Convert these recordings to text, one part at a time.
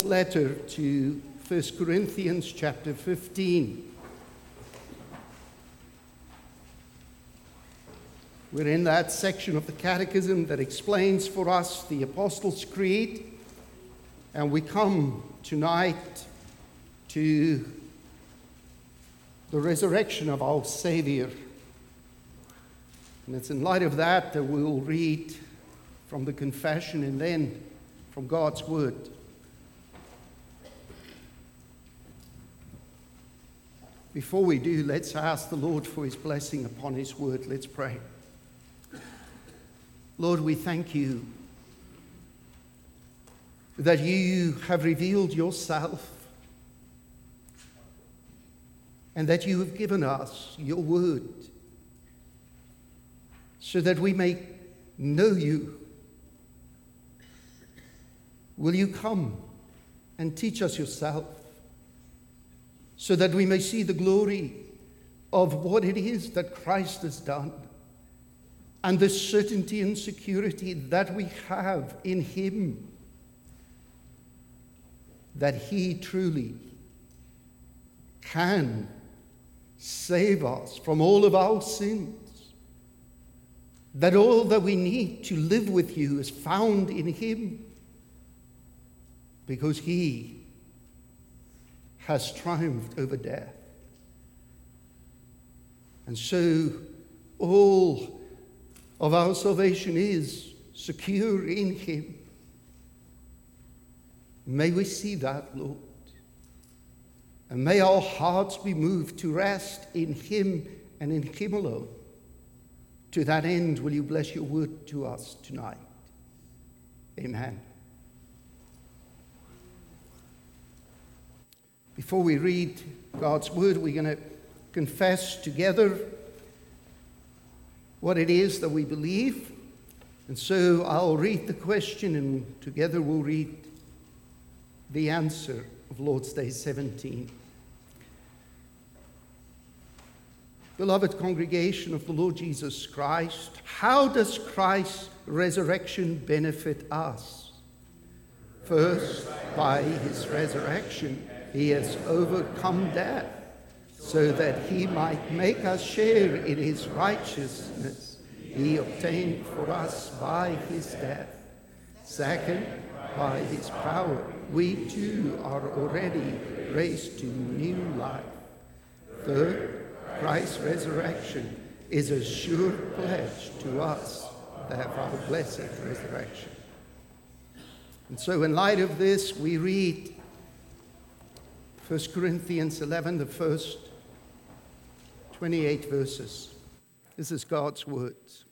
Letter to 1 Corinthians chapter 15. We're in that section of the Catechism that explains for us the Apostles' Creed, and we come tonight to the resurrection of our Savior. And it's in light of that that we'll read from the Confession and then from God's Word. Before we do, let's ask the Lord for His blessing upon His Word. Let's pray. Lord, we thank You that You have revealed Yourself and that You have given us Your Word so that we may know You. Will You come and teach us Yourself so that we may see the glory of what it is that Christ has done and the certainty and security that we have in Him, that He truly can save us from all of our sins, that all that we need to live with You is found in Him, because He has triumphed over death. And so all of our salvation is secure in Him. May we see that, Lord. And may our hearts be moved to rest in Him and in Him alone. To that end, will You bless Your word to us tonight? Amen. Before we read God's Word, we're going to confess together what it is that we believe. And so I'll read the question, and together we'll read the answer of Lord's Day 17. Beloved congregation of the Lord Jesus Christ, how does Christ's resurrection benefit us? First, by His resurrection, He has overcome death, so that He might make us share in His righteousness He obtained for us by His death. Second, by His power, we too are already raised to new life. Third, Christ's resurrection is a sure pledge to us that our blessed resurrection. And so in light of this, we read 1 Corinthians 11, the first 28 verses. This is God's words.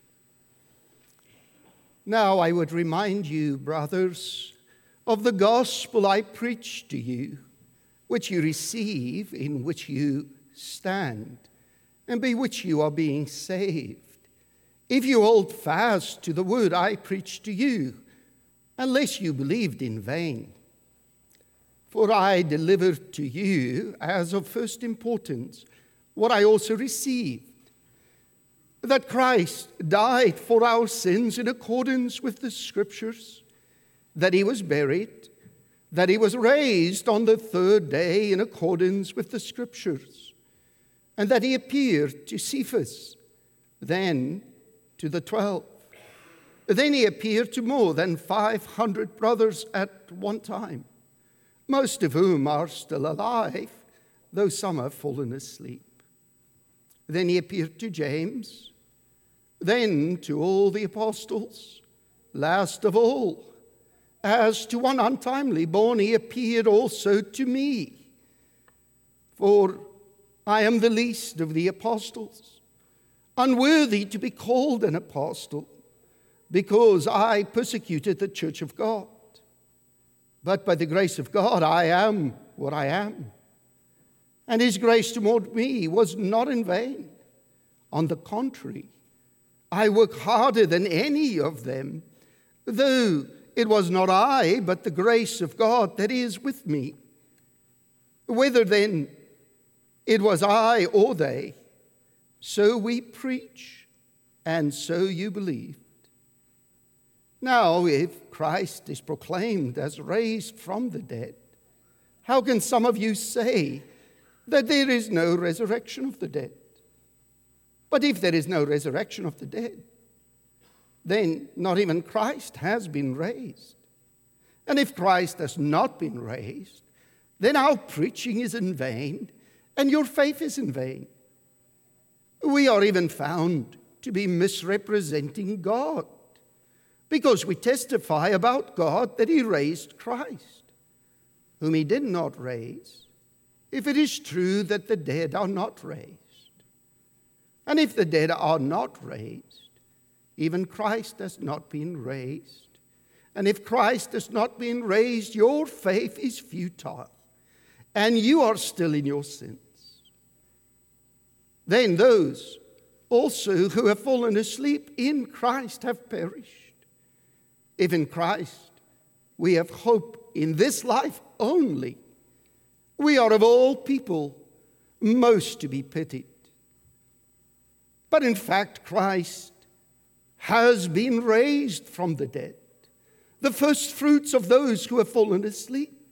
Now I would remind you, brothers, of the gospel I preached to you, which you receive, in which you stand, and by which you are being saved, if you hold fast to the word I preached to you, unless you believed in vain. For I delivered to you as of first importance what I also received, that Christ died for our sins in accordance with the Scriptures, that He was buried, that He was raised on the third day in accordance with the Scriptures, and that He appeared to Cephas, then to the 12. Then He appeared to more than 500 brothers at one time, most of whom are still alive, though some have fallen asleep. Then He appeared to James, then to all the apostles. Last of all, as to one untimely born, He appeared also to me. For I am the least of the apostles, unworthy to be called an apostle, because I persecuted the church of God. But by the grace of God, I am what I am. And His grace toward me was not in vain. On the contrary, I work harder than any of them, though it was not I, but the grace of God that is with me. Whether then it was I or they, so we preach, and so you believed. Now, if Christ is proclaimed as raised from the dead, how can some of you say that there is no resurrection of the dead? But if there is no resurrection of the dead, then not even Christ has been raised. And if Christ has not been raised, then our preaching is in vain, and your faith is in vain. We are even found to be misrepresenting God, because we testify about God that he raised Christ, whom he did not raise, if it is true that the dead are not raised. And if the dead are not raised, even Christ has not been raised. And if Christ has not been raised, your faith is futile, and you are still in your sins. Then those also who have fallen asleep in Christ have perished. If in Christ we have hope in this life only, we are of all people most to be pitied. But in fact, Christ has been raised from the dead, the first fruits of those who have fallen asleep.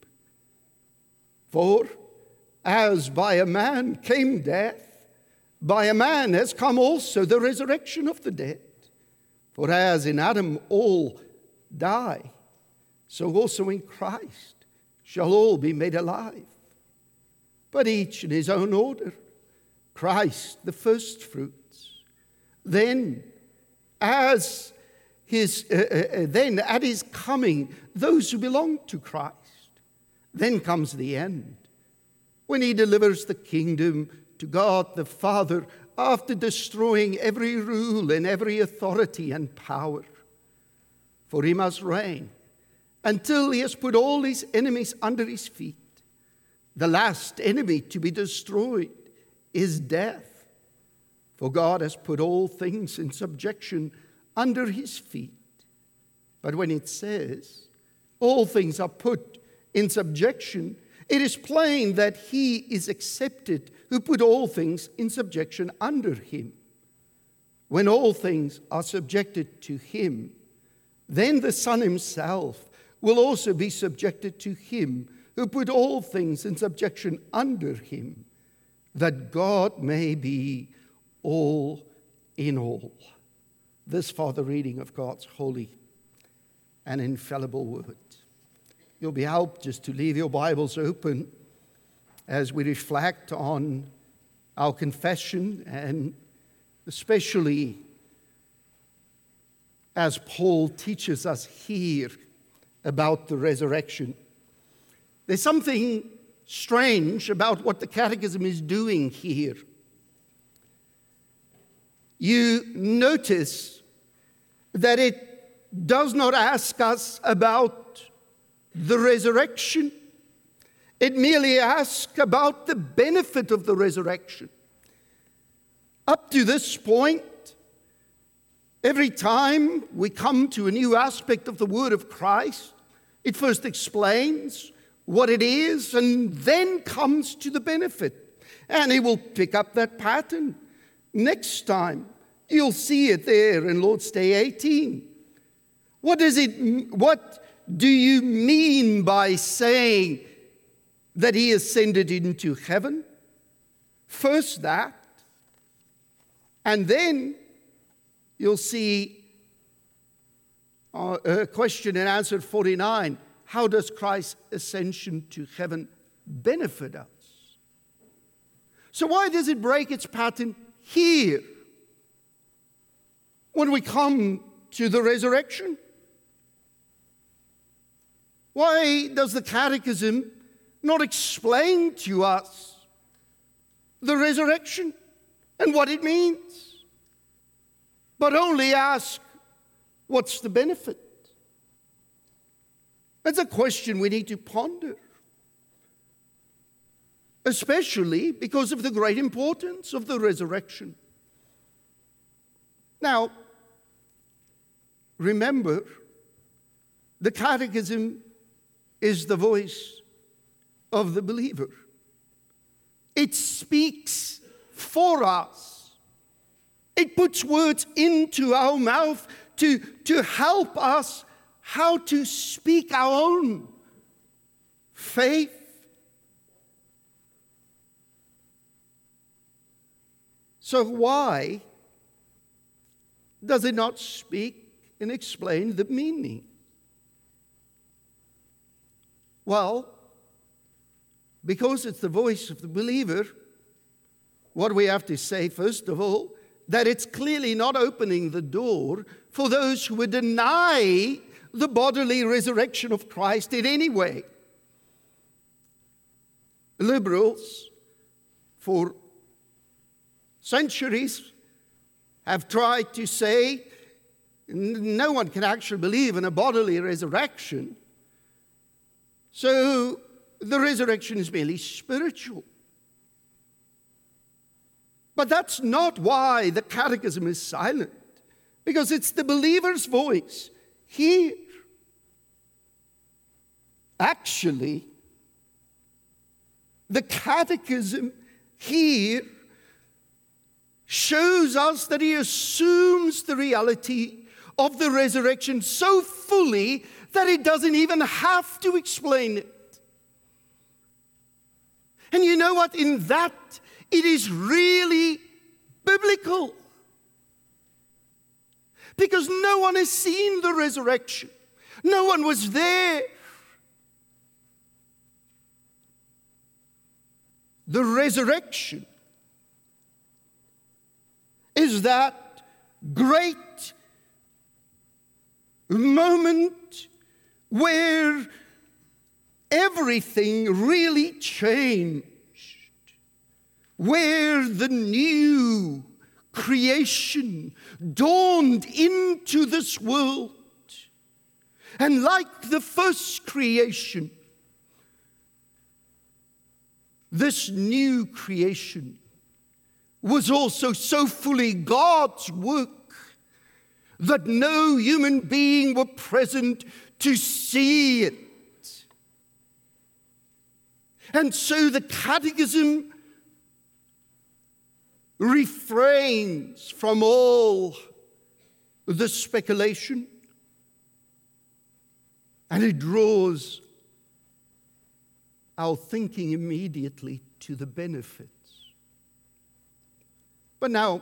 For as by a man came death, by a man has come also the resurrection of the dead. For as in Adam all die, so also in Christ shall all be made alive. But each in his own order. Christ the first fruits. Then at his coming, those who belong to Christ. Then comes the end, when he delivers the kingdom to God the Father, after destroying every rule and every authority and power. For he must reign until he has put all his enemies under his feet. The last enemy to be destroyed is death. For God has put all things in subjection under his feet. But when it says all things are put in subjection, it is plain that he is accepted who put all things in subjection under him. When all things are subjected to him, then the Son himself will also be subjected to him who put all things in subjection under him, that God may be all in all. This for the reading of God's holy and infallible word. You'll be helped just to leave your Bibles open as we reflect on our confession, and especially as Paul teaches us here about the resurrection. There's something strange about what the Catechism is doing here. You notice that it does not ask us about the resurrection. It merely asks about the benefit of the resurrection. Up to this point, every time we come to a new aspect of the word of Christ, it first explains what it is and then comes to the benefit. And he will pick up that pattern. Next time, you'll see it there in Lord's Day 18. What do you mean by saying that he ascended into heaven? First that, and then you'll see question and answer 49. How does Christ's ascension to heaven benefit us? So why does it break its pattern here when we come to the resurrection? Why does the Catechism not explain to us the resurrection and what it means, but only ask, what's the benefit? That's a question we need to ponder, especially because of the great importance of the resurrection. Now, remember, the Catechism is the voice of the believer. It speaks for us. It puts words into our mouth to help us how to speak our own faith So why does it not speak and explain the meaning? Well, because it's the voice of the believer, what we have to say, first of all, that it's clearly not opening the door for those who would deny the bodily resurrection of Christ in any way. Liberals, for centuries, have tried to say no one can actually believe in a bodily resurrection, so the resurrection is merely spiritual. But that's not why the Catechism is silent, because it's the believer's voice here. Actually, the Catechism here shows us that he assumes the reality of the resurrection so fully that he doesn't even have to explain it. And you know what? In that, it is really biblical. Because no one has seen the resurrection. No one was there. The resurrection is that great moment where everything really changed, where the new creation dawned into this world. And like the first creation, this new creation was also so fully God's work that no human being were present to see it. And so the Catechism refrains from all the speculation, and it draws our thinking immediately to the benefits. But now,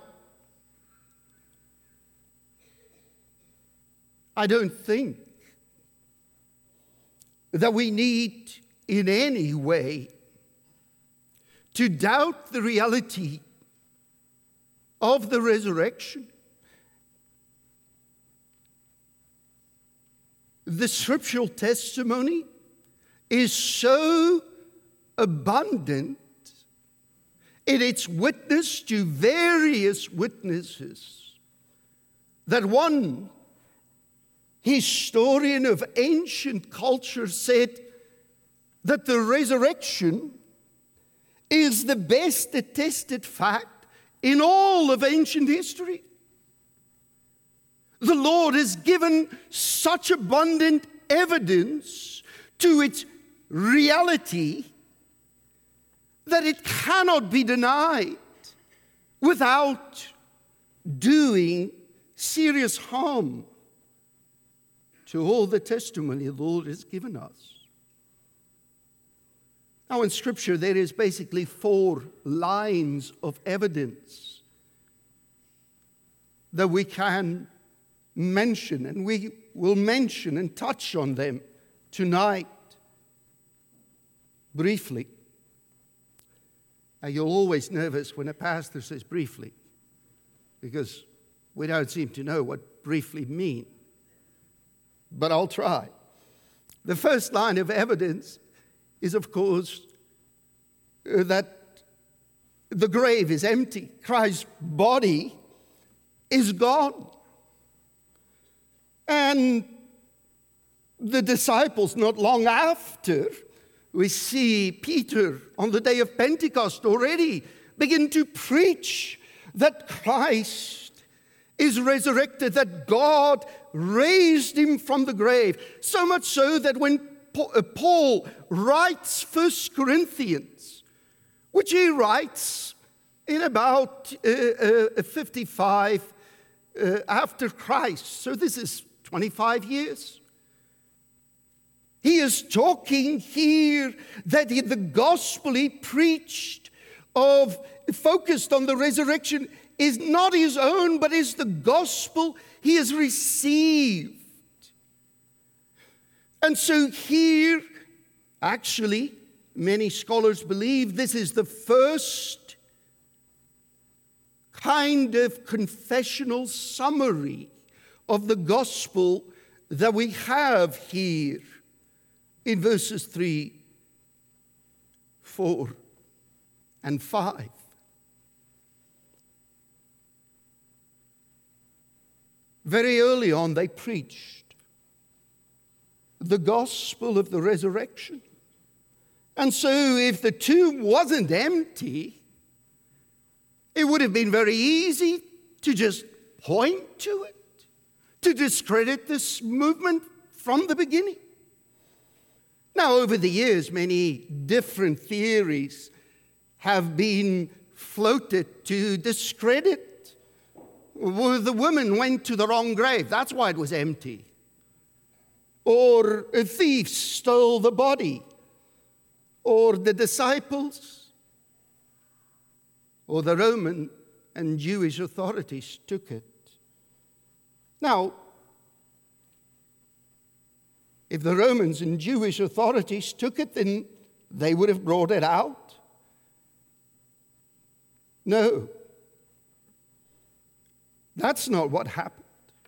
I don't think that we need in any way to doubt the reality of the resurrection. The scriptural testimony is so abundant in its witness to various witnesses that one historian of ancient culture said that the resurrection is the best attested fact in all of ancient history. The Lord has given such abundant evidence to its reality that it cannot be denied without doing serious harm to all the testimony the Lord has given us. Now, in Scripture, there is basically 4 lines of evidence that we can mention, and we will mention and touch on them tonight briefly. Now, you're always nervous when a pastor says briefly, because we don't seem to know what briefly means. But I'll try. The first line of evidence is, of course, that the grave is empty. Christ's body is gone. And the disciples, not long after, we see Peter on the day of Pentecost already begin to preach that Christ is resurrected, that God raised him from the grave. So much so that when Paul writes 1 Corinthians, which he writes in about 55 after Christ, so this is 25 years. He is talking here that in the gospel he preached of focused on the resurrection is not his own, but is the gospel he has received. And so here, actually, many scholars believe this is the first kind of confessional summary of the gospel that we have here in verses 3, 4, and 5. Very early on, they preached the gospel of the resurrection. And so if the tomb wasn't empty, it would have been very easy to just point to it, to discredit this movement from the beginning. Now, over the years, many different theories have been floated to discredit. Well, the woman went to the wrong grave. That's why it was empty. Or a thief stole the body. Or the disciples. Or the Roman and Jewish authorities took it. Now, if the Romans and Jewish authorities took it, then they would have brought it out. No. That's not what happened.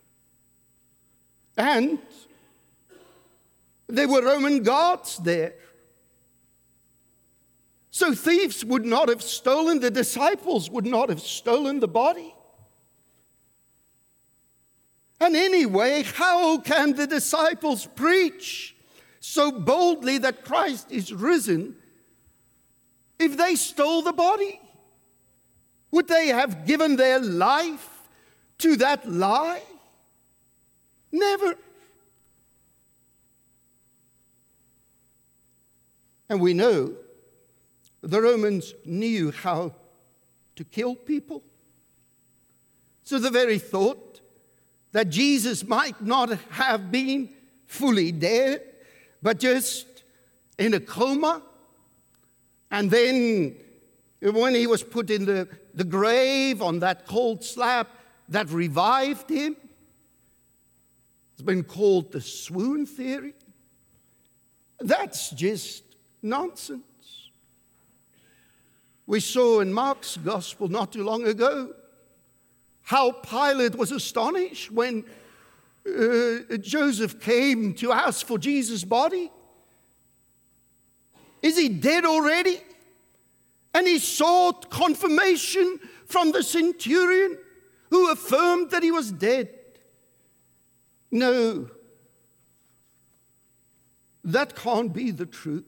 And there were Roman guards there. So thieves would not have stolen, the disciples would not have stolen the body. And anyway, how can the disciples preach so boldly that Christ is risen if they stole the body? Would they have given their life to that lie? Never. And we know the Romans knew how to kill people. So the very thought that Jesus might not have been fully dead, but just in a coma, and then when he was put in the grave on that cold slab, that revived him. It's been called the swoon theory. That's just nonsense. We saw in Mark's gospel not too long ago how Pilate was astonished when Joseph came to ask for Jesus' body. Is he dead already? And he sought confirmation from the centurion who affirmed that he was dead. No, that can't be the truth.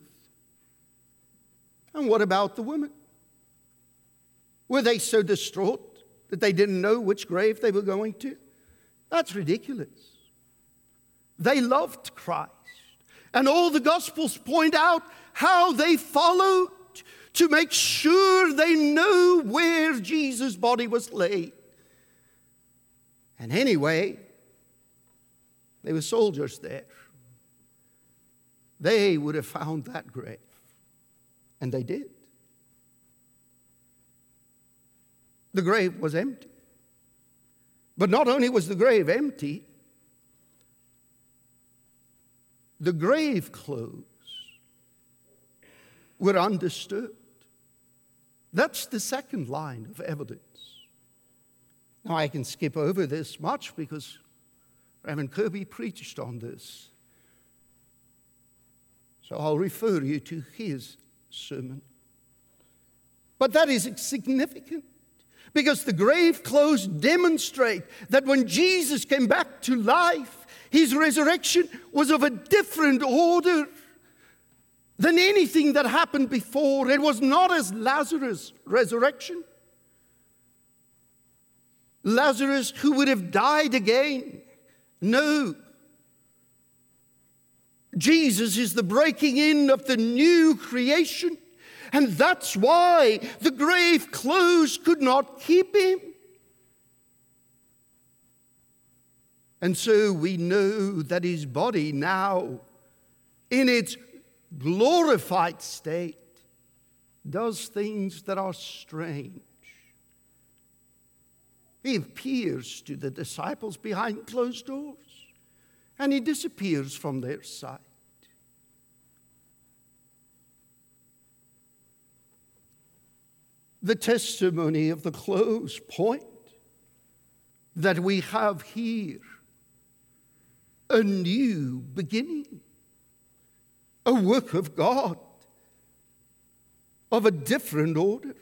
And what about the women? Were they so distraught that they didn't know which grave they were going to? That's ridiculous. They loved Christ. And all the Gospels point out how they followed to make sure they know where Jesus' body was laid. And anyway, there were soldiers there. They would have found that grave. And they did. The grave was empty. But not only was the grave empty, the grave clothes were undisturbed. That's the second line of evidence. Now, I can skip over this much because Reverend Kirby preached on this. So I'll refer you to his sermon. But that is significant because the grave clothes demonstrate that when Jesus came back to life, his resurrection was of a different order than anything that happened before. It was not as Lazarus' resurrection. Lazarus, who would have died again. No. Jesus is the breaking in of the new creation. And that's why the grave clothes could not keep him. And so we know that his body now, in its glorified state, does things that are strange. He appears to the disciples behind closed doors, and he disappears from their sight. The testimony of the close point that we have here a new beginning, a work of God of a different order.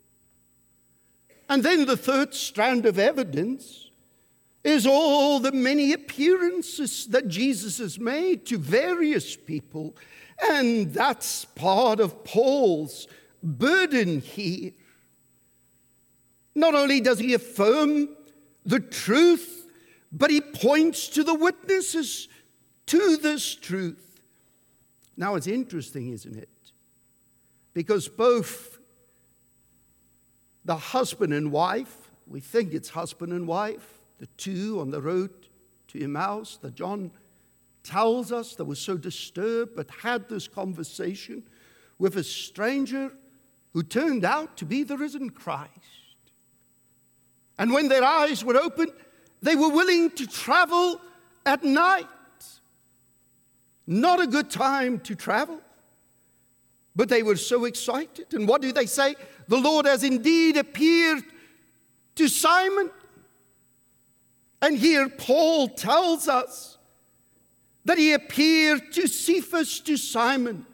And then the third strand of evidence is all the many appearances that Jesus has made to various people. And that's part of Paul's burden here. Not only does he affirm the truth, but he points to the witnesses to this truth. Now it's interesting, isn't it? Because both the husband and wife, we think it's husband and wife, the two on the road to Emmaus that John tells us that was so disturbed but had this conversation with a stranger who turned out to be the risen Christ. And when their eyes were opened, they were willing to travel at night. Not a good time to travel, but they were so excited. And what do they say? The Lord has indeed appeared to Simon. And here Paul tells us that he appeared to Cephas, to Simon.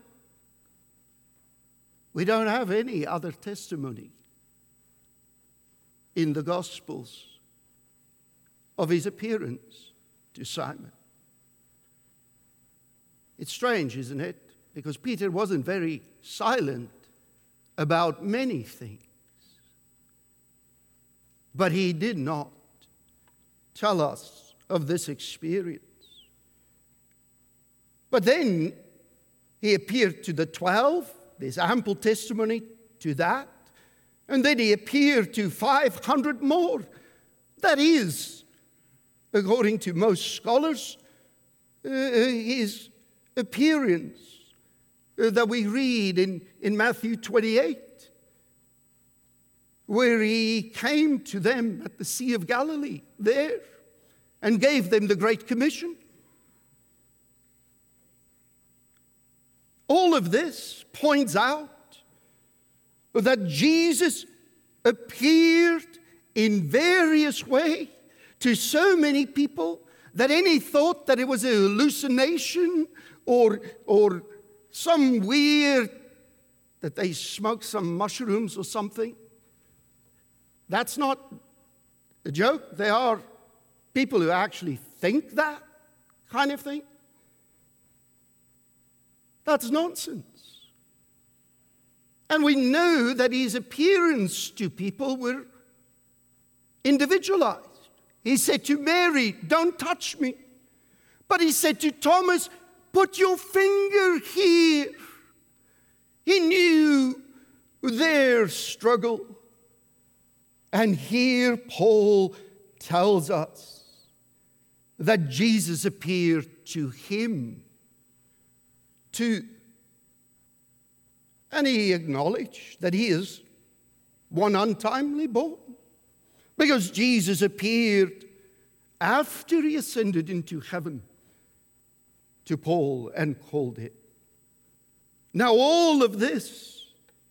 We don't have any other testimony in the Gospels of his appearance to Simon. It's strange, isn't it? Because Peter wasn't very silent about many things. But he did not tell us of this experience. But then he appeared to the 12. There's ample testimony to that. And then he appeared to 500 more. That is, according to most scholars, his appearance that we read in Matthew 28, where he came to them at the Sea of Galilee there and gave them the Great Commission. All of this points out that Jesus appeared in various ways to so many people that any thought that it was a hallucination or some weird, that they smoked some mushrooms or something. That's not a joke. There are people who actually think that kind of thing. That's nonsense. And we know that his appearance to people were individualized. He said to Mary, "Don't touch me." But he said to Thomas, "Put your finger here." He knew their struggle. And here Paul tells us that Jesus appeared to him too. And he acknowledged that he is one untimely born, because Jesus appeared after he ascended into heaven to Paul and called him. Now all of this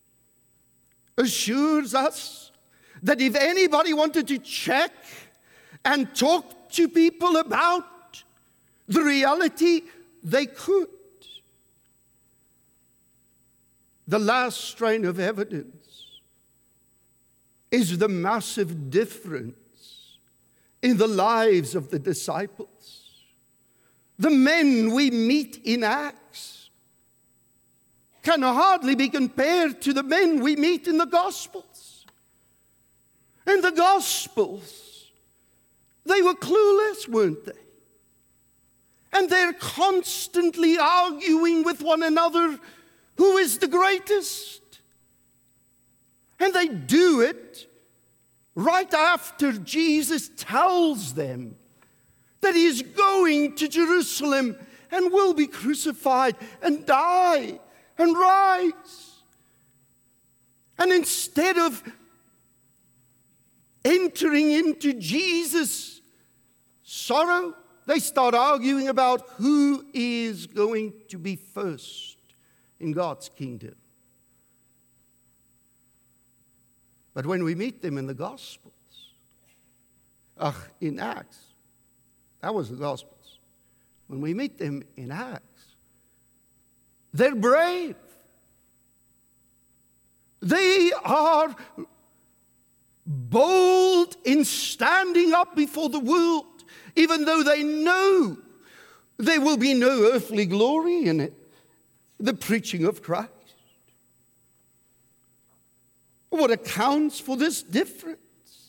assures us that if anybody wanted to check and talk to people about the reality, they could. The last strain of evidence is the massive difference in the lives of the disciples. The men we meet in Acts can hardly be compared to the men we meet in the Gospels. In the Gospels, they were clueless, weren't they? And they're constantly arguing with one another, who is the greatest? And they do it right after Jesus tells them that he is going to Jerusalem and will be crucified and die and rise. instead of entering into Jesus' sorrow, they start arguing about who is going to be first in God's kingdom. But when we meet them in the Gospels, in Acts, that was the Gospels. When we meet them in Acts, they're brave. They are bold in standing up before the world, even though they know there will be no earthly glory in it, the preaching of Christ. What accounts for this difference?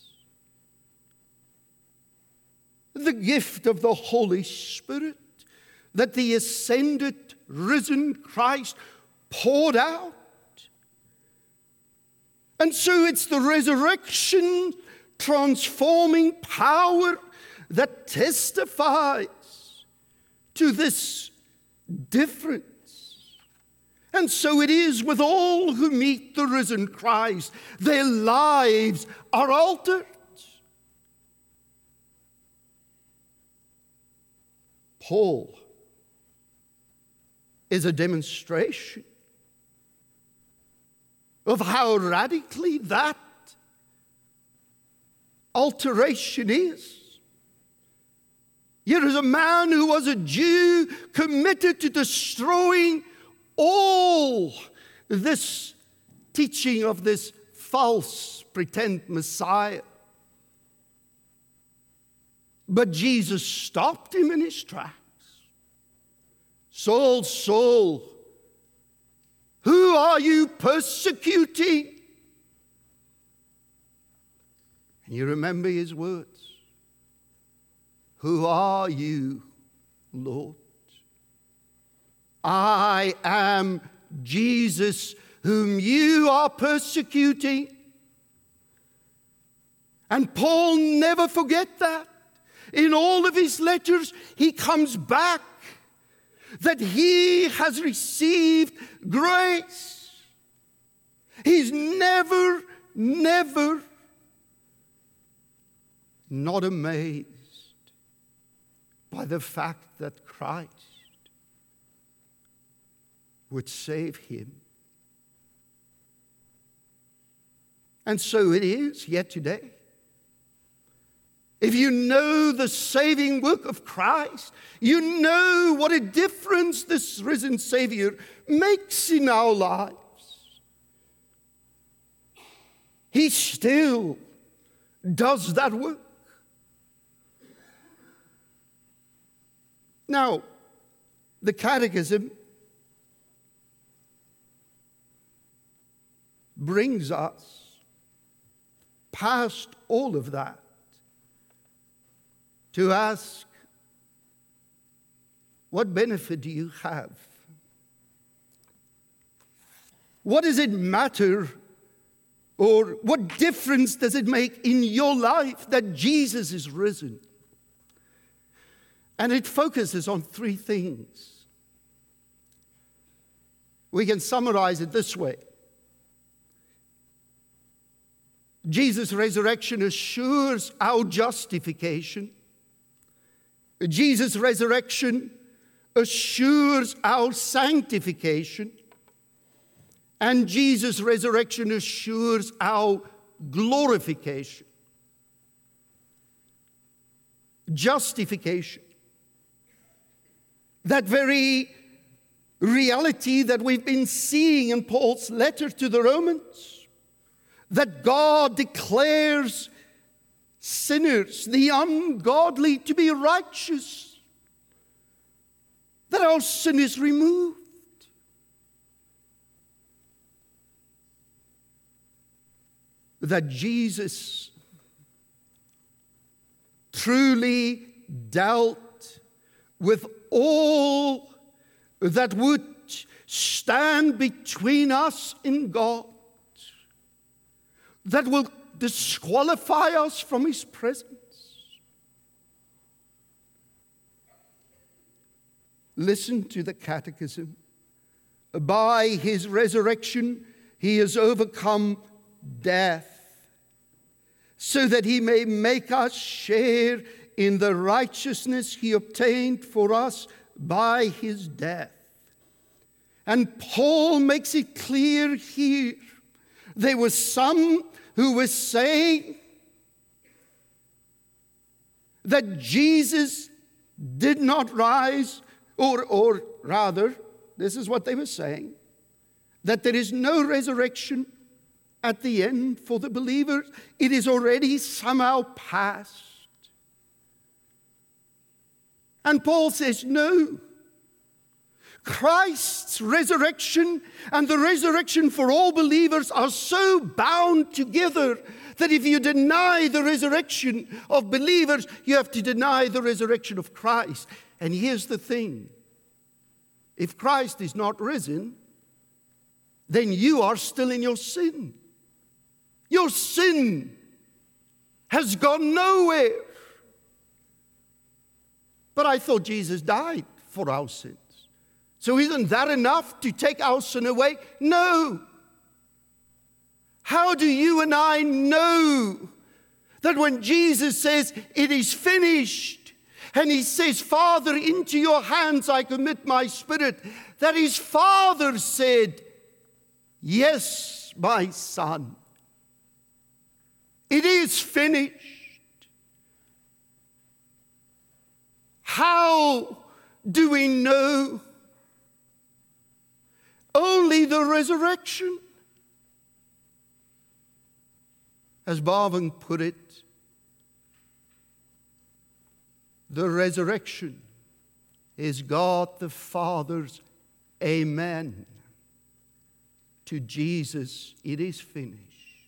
The gift of the Holy Spirit that the ascended, risen Christ poured out. And so it's the resurrection transforming power that testifies to this difference. And so it is with all who meet the risen Christ. Their lives are altered. Paul is a demonstration of how radically that alteration is. Here is a man who was a Jew committed to destroying all this teaching of this false pretend Messiah. But Jesus stopped him in his tracks. Saul, Saul, who are you persecuting? And you remember his words. Who are you, Lord? I am Jesus whom you are persecuting. And Paul never forget that. In all of his letters, he comes back that he has received grace. He's never not amazed by the fact that Christ would save him. And so it is yet today. If you know the saving work of Christ, you know what a difference this risen Savior makes in our lives. He still does that work. Now, the Catechism brings us past all of that to ask, what benefit do you have? What does it matter, or what difference does it make in your life that Jesus is risen? And it focuses on three things. We can summarize it this way. Jesus' resurrection assures our justification. Jesus' resurrection assures our sanctification. And Jesus' resurrection assures our glorification. Justification. That very reality that we've been seeing in Paul's letter to the Romans, that God declares sinners, the ungodly, to be righteous, that our sin is removed. That Jesus truly dealt with all that would stand between us and God, that will disqualify us from His presence. Listen to the Catechism. By His resurrection, He has overcome death, so that he may make us share in the righteousness he obtained for us by his death. And Paul makes it clear here. There were some who were saying that Jesus did not rise, or rather, this is what they were saying, that there is no resurrection at the end for the believers. It is already somehow past. And Paul says, no. Christ's resurrection and the resurrection for all believers are so bound together that if you deny the resurrection of believers, you have to deny the resurrection of Christ. And here's the thing. If Christ is not risen, then you are still in your sin. Your sin has gone nowhere. But I thought Jesus died for our sins. So isn't that enough to take our sin away? No. How do you and I know that when Jesus says, it is finished, and he says, Father, into your hands I commit my spirit, that his Father said, yes, my son, it is finished. How do we know? Only the resurrection. As Barwin put it, the resurrection is God the Father's amen to Jesus. It is finished.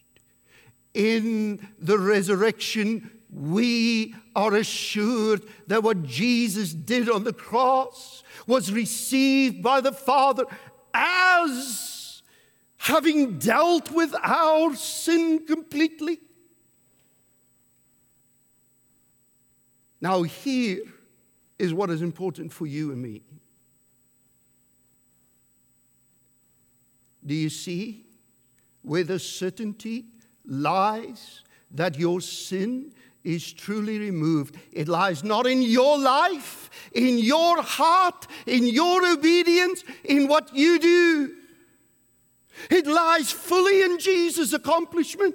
In the resurrection, we are assured that what Jesus did on the cross was received by the Father as having dealt with our sin completely. Now, here is what is important for you and me. Do you see where the certainty lies that your sin is truly removed? It lies not in your life, in your heart, in your obedience, in what you do. It lies fully in Jesus' accomplishment.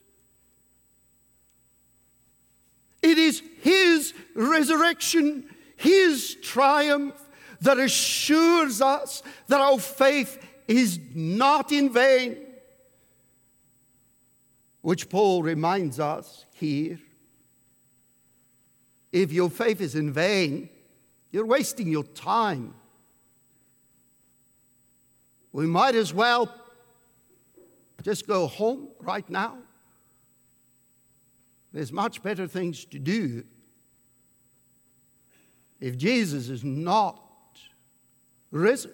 It is his resurrection, his triumph that assures us that our faith is not in vain. Which Paul reminds us here. If your faith is in vain, you're wasting your time. We might as well just go home right now. There's much better things to do. If Jesus is not risen.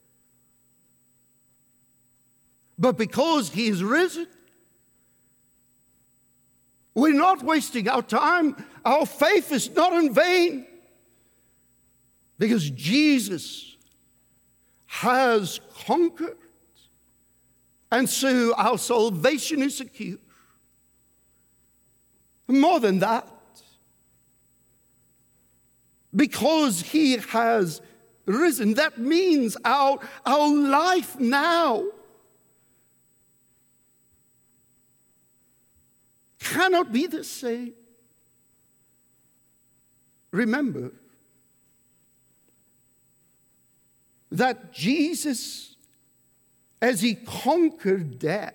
But because he is risen, we're not wasting our time. Our faith is not in vain. Because Jesus has conquered. And so our salvation is secure. More than that, because he has risen, that means our life now cannot be the same. Remember that Jesus, as he conquered death,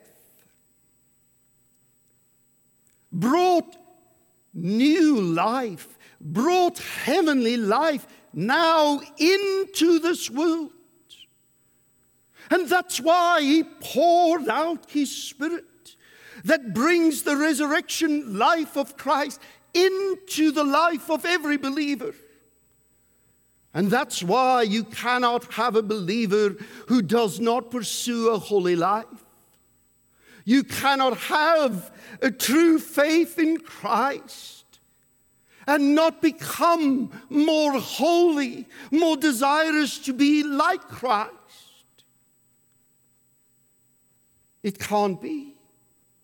brought new life, brought heavenly life now into this world. And that's why he poured out his Spirit that brings the resurrection life of Christ into the life of every believer. And that's why you cannot have a believer who does not pursue a holy life. You cannot have a true faith in Christ and not become more holy, more desirous to be like Christ. It can't be.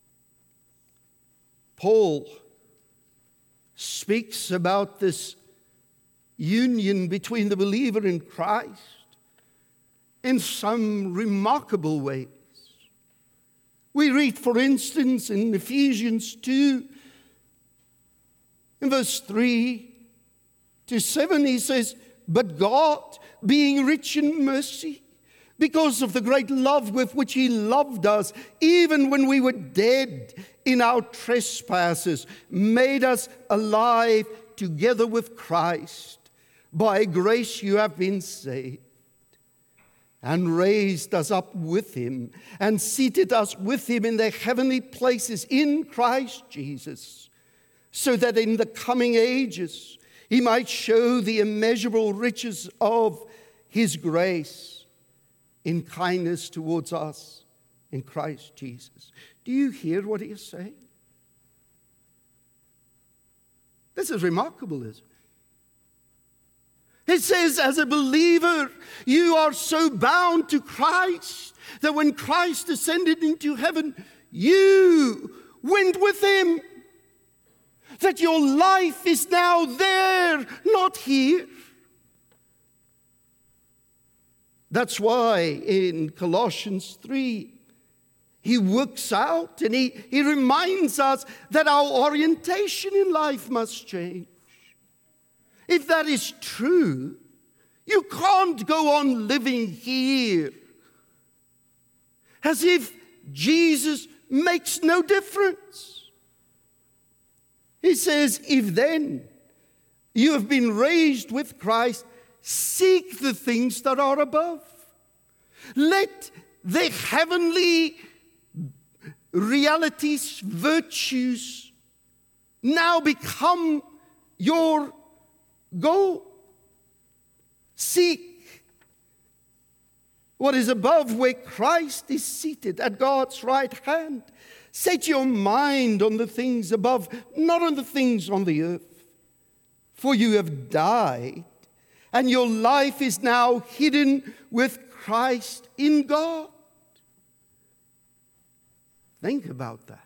Paul speaks about this union between the believer in Christ in some remarkable ways. We read, for instance, in Ephesians 2, in verse 3 to 7, he says, "But God, being rich in mercy, because of the great love with which he loved us, even when we were dead in our trespasses, made us alive together with Christ. By grace you have been saved, and raised us up with him, and seated us with him in the heavenly places in Christ Jesus, so that in the coming ages he might show the immeasurable riches of his grace in kindness towards us in Christ Jesus." Do you hear what he is saying? This is remarkable, isn't it? It says, as a believer, you are so bound to Christ that when Christ ascended into heaven, you went with him. That your life is now there, not here. That's why in Colossians 3, he works out and he reminds us that our orientation in life must change. If that is true, you can't go on living here as if Jesus makes no difference. He says, if then you have been raised with Christ, seek the things that are above. Let the heavenly realities, virtues, now become your goal. Seek what is above, where Christ is seated at God's right hand. Set your mind on the things above, not on the things on the earth. For you have died, and your life is now hidden with Christ in God. Think about that.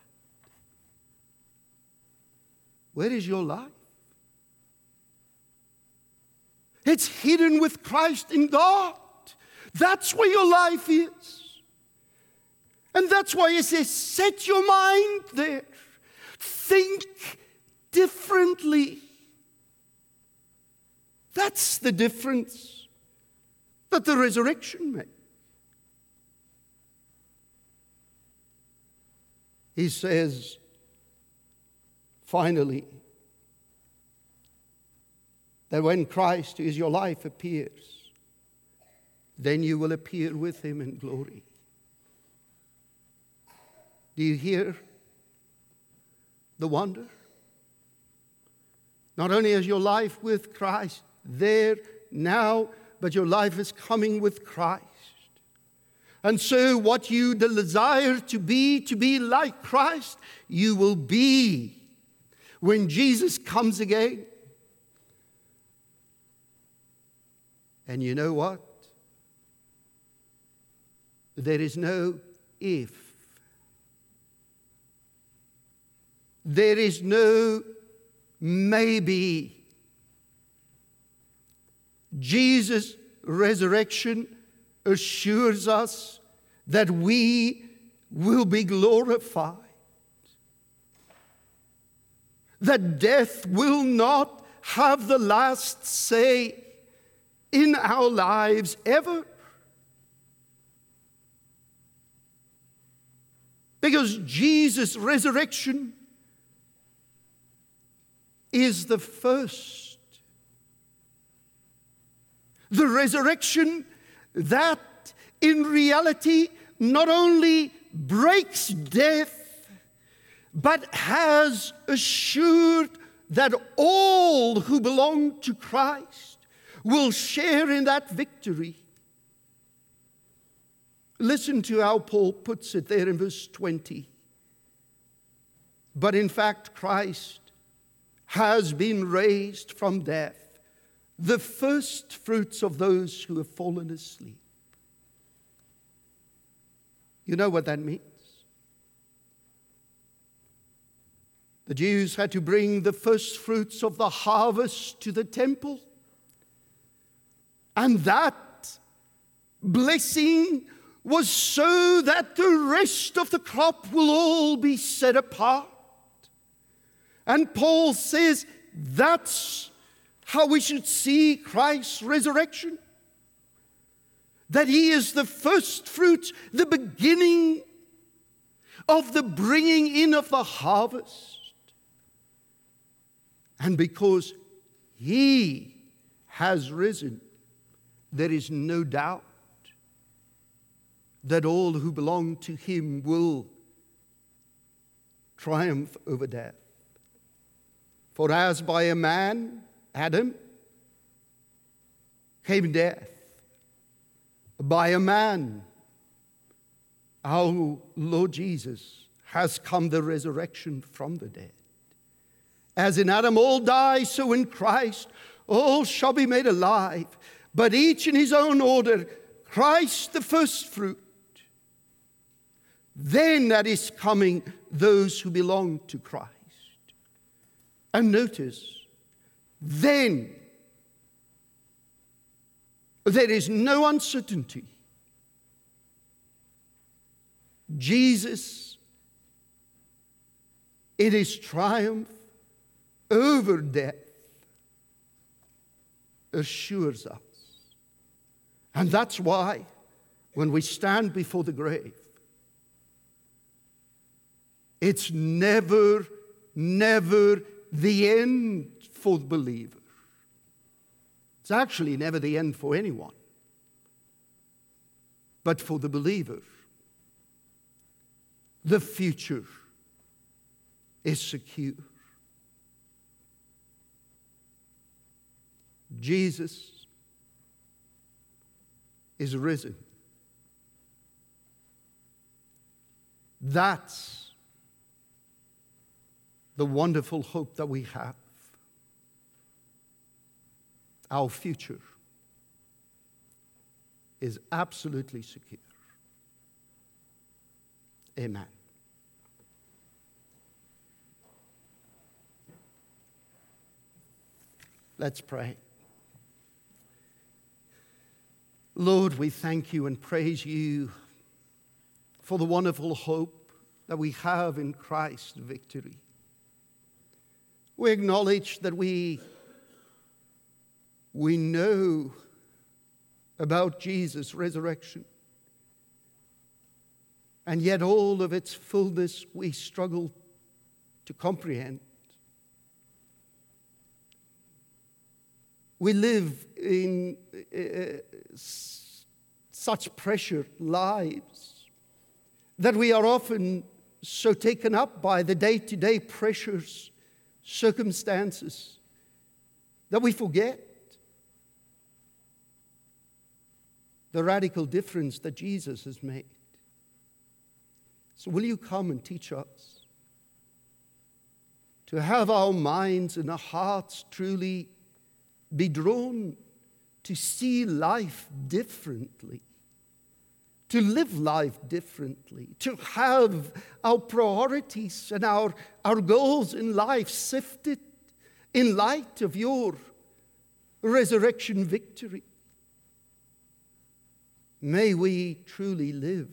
Where is your life? It's hidden with Christ in God. That's where your life is. And that's why he says, set your mind there. Think differently. That's the difference that the resurrection makes. He says, finally, that when Christ, who is your life, appears, then you will appear with him in glory. Do you hear the wonder? Not only is your life with Christ there now, but your life is coming with Christ. And so what you desire to be like Christ, you will be when Jesus comes again. And you know what? There is no if. There is no maybe. Jesus' resurrection assures us that we will be glorified. That death will not have the last say in our lives ever. Because Jesus' resurrection is the first. The resurrection that in reality not only breaks death, but has assured that all who belong to Christ will share in that victory. Listen to how Paul puts it there in verse 20. But in fact, Christ has been raised from death, the first fruits of those who have fallen asleep. You know what that means? The Jews had to bring the first fruits of the harvest to the temple. And that blessing was so that the rest of the crop will all be set apart. And Paul says that's how we should see Christ's resurrection. That he is the first fruits, the beginning of the bringing in of the harvest. And because he has risen, there is no doubt that all who belong to him will triumph over death. For as by a man, Adam, came death, by a man, our Lord Jesus, has come the resurrection from the dead. As in Adam all die, so in Christ all shall be made alive, but each in his own order. Christ the first fruit. Then at his coming, those who belong to Christ. And notice, then there is no uncertainty. Jesus, in his triumph over death, assures us. And that's why when we stand before the grave, it's never the end for the believer. It's actually never the end for anyone. But for the believer, the future is secure. Jesus is risen. That's the wonderful hope that we have. Our future is absolutely secure. Amen. Let's pray. Lord, we thank you and praise you for the wonderful hope that we have in Christ's victory. We acknowledge that we know about Jesus' resurrection, and yet all of its fullness we struggle to comprehend. We live in such pressured lives that we are often so taken up by the day-to-day pressures, circumstances, that we forget the radical difference that Jesus has made. So will you come and teach us to have our minds and our hearts truly be drawn to see life differently, to live life differently, to have our priorities and our goals in life sifted in light of your resurrection victory. May we truly live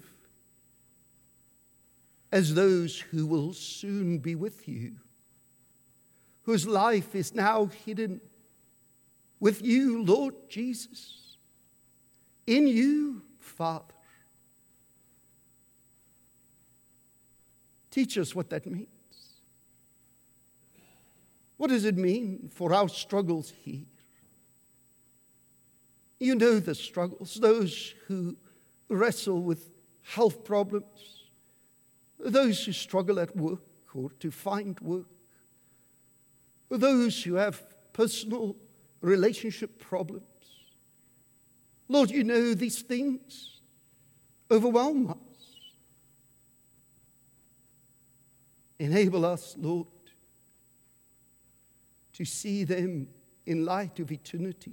as those who will soon be with you, whose life is now hidden with you, Lord Jesus, in you, Father. Teach us what that means. What does it mean for our struggles here? You know the struggles, those who wrestle with health problems, those who struggle at work or to find work, those who have personal relationship problems. Lord, you know these things overwhelm us. Enable us, Lord, to see them in light of eternity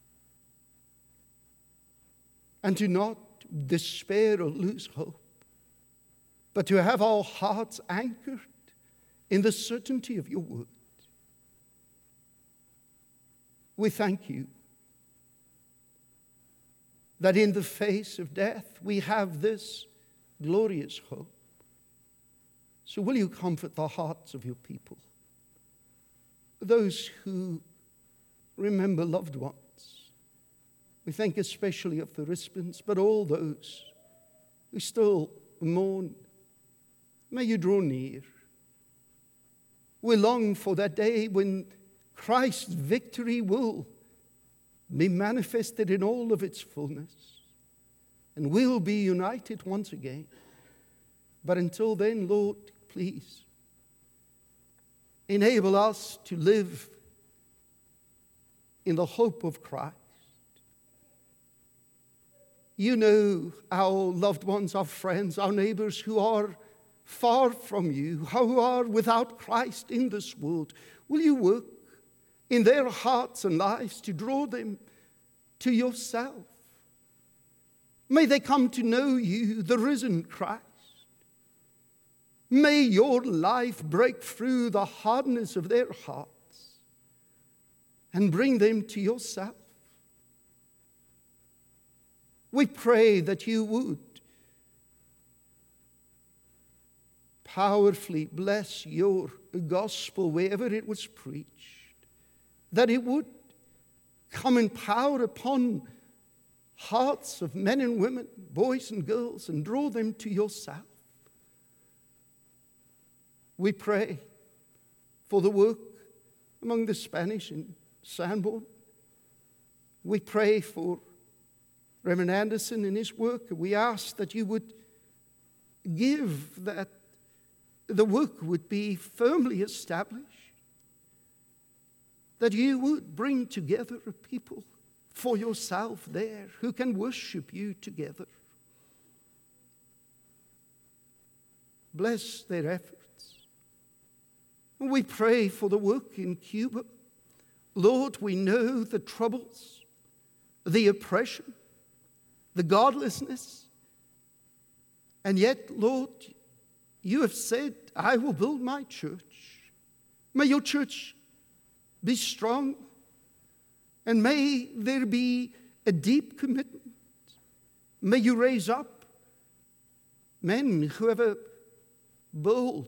and to not despair or lose hope, but to have our hearts anchored in the certainty of your word. We thank you that in the face of death we have this glorious hope. So will you comfort the hearts of your people, those who remember loved ones. We think especially of the Rispens, but all those who still mourn. May you draw near. We long for that day when Christ's victory will be manifested in all of its fullness, and we'll be united once again. But until then, Lord, please enable us to live in the hope of Christ. You know our loved ones, our friends, our neighbors who are far from you, who are without Christ in this world. Will you work in their hearts and lives to draw them to yourself? May they come to know you, the risen Christ. May your life break through the hardness of their hearts and bring them to yourself. We pray that you would powerfully bless your gospel wherever it was preached, that it would come in power upon hearts of men and women, boys and girls, and draw them to yourself. We pray for the work among the Spanish in Sanborn. We pray for Reverend Anderson and his work. We ask that you would give that the work would be firmly established, that you would bring together a people for yourself there who can worship you together. Bless their efforts. We pray for the work in Cuba. Lord, we know the troubles, the oppression, the godlessness. And yet, Lord, you have said, I will build my church. May your church be strong, and may there be a deep commitment. May you raise up men who have a bold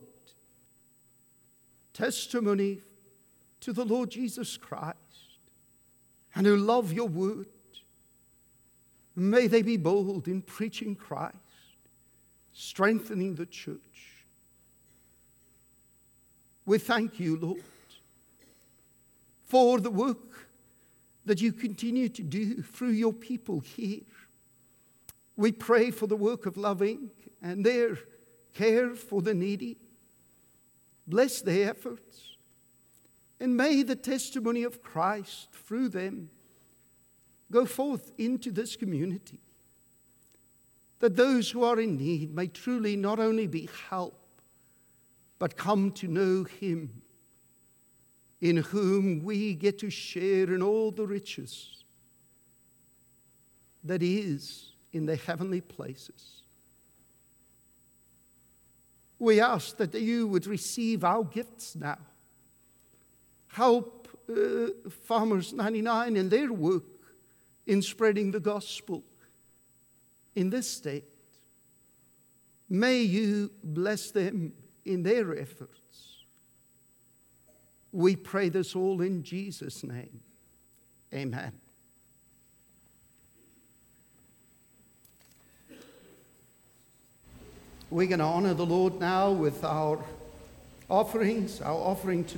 testimony to the Lord Jesus Christ and who love your word. May they be bold in preaching Christ, strengthening the church. We thank you, Lord, for the work that you continue to do through your people here. We pray for the work of Love Inc. and their care for the needy. Bless their efforts, and may the testimony of Christ through them go forth into this community, that those who are in need may truly not only be helped, but come to know him, in whom we get to share in all the riches that is in the heavenly places. We ask that you would receive our gifts now. Help Farmers 99 in their work in spreading the gospel in this state. May you bless them in their efforts. We pray this all in Jesus' name. Amen. We're going to honor the Lord now with our offerings. Our offering to